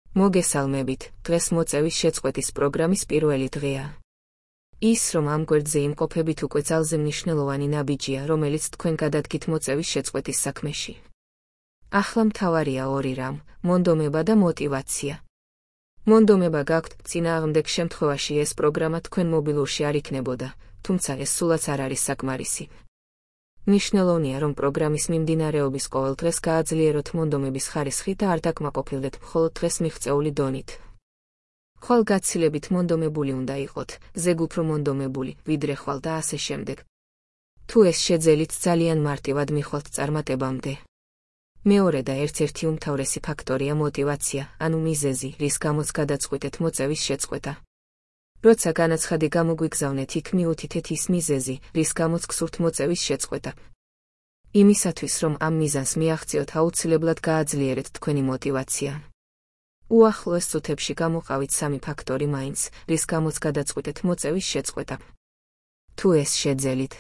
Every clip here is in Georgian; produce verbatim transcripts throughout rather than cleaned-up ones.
მოგესალმებით, დღეს მოწევის შეწყვეტის პროგრამის პირველი დღეა. ის, რომ ამ გვერდზე იმყოფებით უკვე ძალზე მნიშვნელოვანი ნაბიჯია, რომელიც თქვენ გადადგით მოწევის შეწყვეტის საქმეში. ახლა მთავარია ორი რამ: მონდომება და мотиваცია. მონდომება გაქვთ, წინააღმდეგ შემთხვევაში ეს პროგრამა თქვენ მობილურში არ იქნებოდა, თუმცა ეს სულაც არ არის საკმარისი. მნიშვნელოვანია, რომ პროგრამის მიმდინარეობის ყოველ დღეს გააძლიეროთ მონდომების ხარისხი და არ დაკმაყოფილდეთ მხოლოდ დღეს მიღწეული დონით. ხვალ გაცილებით მონდომებული უნდა იყოთ, ზეგ უფრო მონდომებული, ვიდრე ხვალ და ასე შემდეგ. თუ ეს შეძელით ძალიან მარტივად მიხვალთ წარმატებამდე. მეორე და ერთ-ერთი უმთავრესი ფაქტორია мотиваცია, ანუ მიზეზი, რის გამოც გადაწყვიტეთ მოწევის შეწყვეტა. როცა განაცხადი გამოგვიგზავნეთ, იქ მიუთითეთ ის მიზეზი, რის გამოც გსურთ მოწევის შეწყვეტა. იმისათვის, რომ ამ მიზანს მიაღწიოთ, აუცილებლად გააძლიერეთ თქვენი мотиваცია. უახლოეს წუთებში გამოყავით სამი ფაქტორი მაინც, რის გამოც გადაწყვიტეთ მოწევის შეწყვეტა. თუ ეს შეძელით,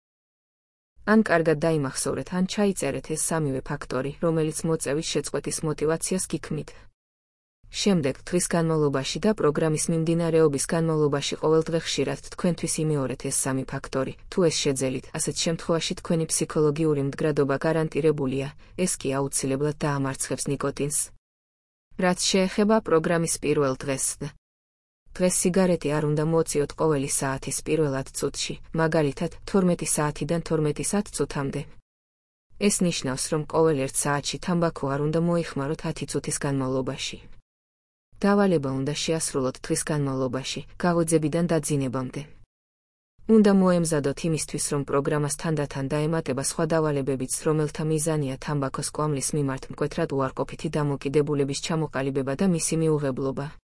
ან კარგად დაიმახსოვრეთ, ან ჩაიწერეთ ეს სამივე ფაქტორი, რომელიც მოწევის შეწყვეტის мотиваციას გიქმნით. შემდეგ, დღის განმავლობაში და პროგრამის მიმდინარეობის განმავლობაში ყოველდღე ხშირად თქვენთვის იმეორეთ ეს სამი ფაქტორი. თუ ეს შეძელით, ასეთ შემთხვევაში თქვენი ფსიქოლოგიური მდგრადობა გარანტირებულია, ეს კი აუცილებლად დაამარცხებს ნიკოტინს. რაც შეეხება პროგრამის პირველ დღეს. დღეს სიგარეტი არ უნდა მოწიოთ ყოველი საათის პირველ ათ წუთში, მაგალითად, თორმეტი საათიდან თორმეტი საათამდე. ეს ნიშნავს, რომ ყოველ ერთ საათში თამბაქო არ უნდა მოიხმაროთ ათი წუთის განმავლობაში. დავალება უნდა შეასრულოთ დღის განმავლობაში, გაღვიძებიდან დაძინებამდე. უნდა მოემზადოთ იმისთვის, რომ პროგრამას თანდათან დაემატება სხვა დავალებებიც, რომელთა მიზანია თამბაქოს კვამლის მიმართ მკვეთრად უარყოფითი დამოკიდებულების ჩამოყალიბება და მისი მიუღებლობა.